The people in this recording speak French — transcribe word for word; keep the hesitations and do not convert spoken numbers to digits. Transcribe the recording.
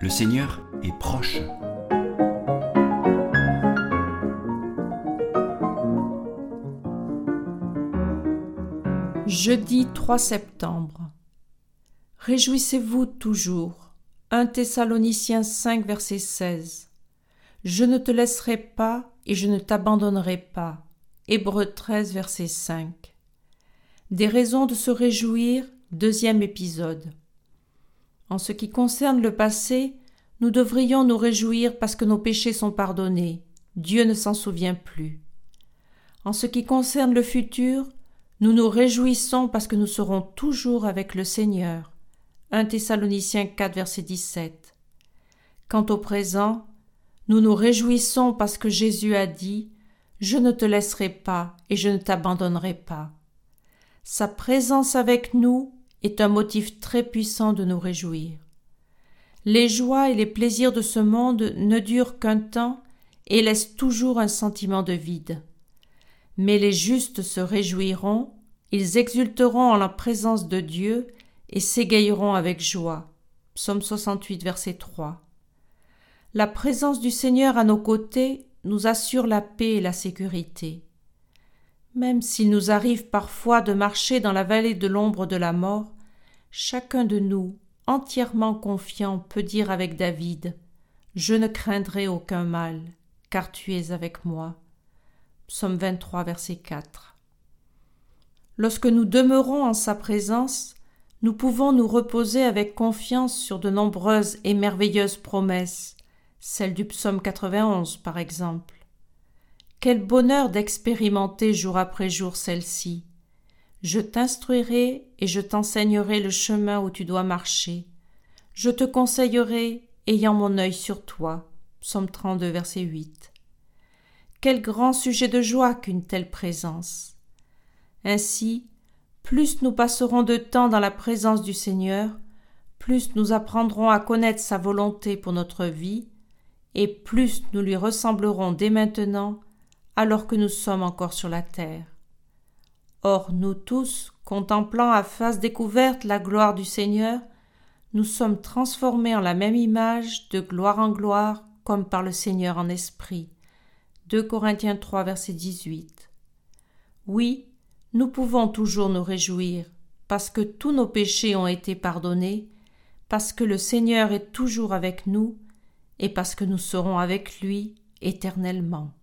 Le Seigneur est proche. Jeudi trois septembre. Réjouissez-vous toujours. un Thessaloniciens cinq, verset seize. Je ne te laisserai pas et je ne t'abandonnerai pas. Hébreux treize, verset cinq. Des raisons de se réjouir, deuxième épisode. En ce qui concerne le passé, nous devrions nous réjouir parce que nos péchés sont pardonnés. Dieu ne s'en souvient plus. En ce qui concerne le futur, nous nous réjouissons parce que nous serons toujours avec le Seigneur. un Thessaloniciens quatre, verset dix-sept. Quant au présent, nous nous réjouissons parce que Jésus a dit « Je ne te laisserai pas et je ne t'abandonnerai pas ». Sa présence avec nous est un motif très puissant de nous réjouir. Les joies et les plaisirs de ce monde ne durent qu'un temps et laissent toujours un sentiment de vide. Mais les justes se réjouiront, ils exulteront en la présence de Dieu et s'égayeront avec joie. Psaume soixante-huit, verset trois. La présence du Seigneur à nos côtés nous assure la paix et la sécurité. Même s'il nous arrive parfois de marcher dans la vallée de l'ombre de la mort, chacun de nous, entièrement confiant, peut dire avec David « Je ne craindrai aucun mal, car tu es avec moi ». Psaume vingt-trois, verset quatre. Lorsque nous demeurons en sa présence, nous pouvons nous reposer avec confiance sur de nombreuses et merveilleuses promesses, celle du psaume quatre-vingt-onze par exemple. Quel bonheur d'expérimenter jour après jour celle-ci. Je t'instruirai et je t'enseignerai le chemin où tu dois marcher. Je te conseillerai, ayant mon œil sur toi. Psaume trente-deux, verset huit. Quel grand sujet de joie qu'une telle présence. Ainsi, plus nous passerons de temps dans la présence du Seigneur, plus nous apprendrons à connaître sa volonté pour notre vie, et plus nous lui ressemblerons dès maintenant, alors que nous sommes encore sur la terre. Or, nous tous, contemplant à face découverte la gloire du Seigneur, nous sommes transformés en la même image, de gloire en gloire, comme par le Seigneur en esprit. deux Corinthiens trois, verset dix-huit. Oui, nous pouvons toujours nous réjouir, parce que tous nos péchés ont été pardonnés, parce que le Seigneur est toujours avec nous, et parce que nous serons avec lui éternellement.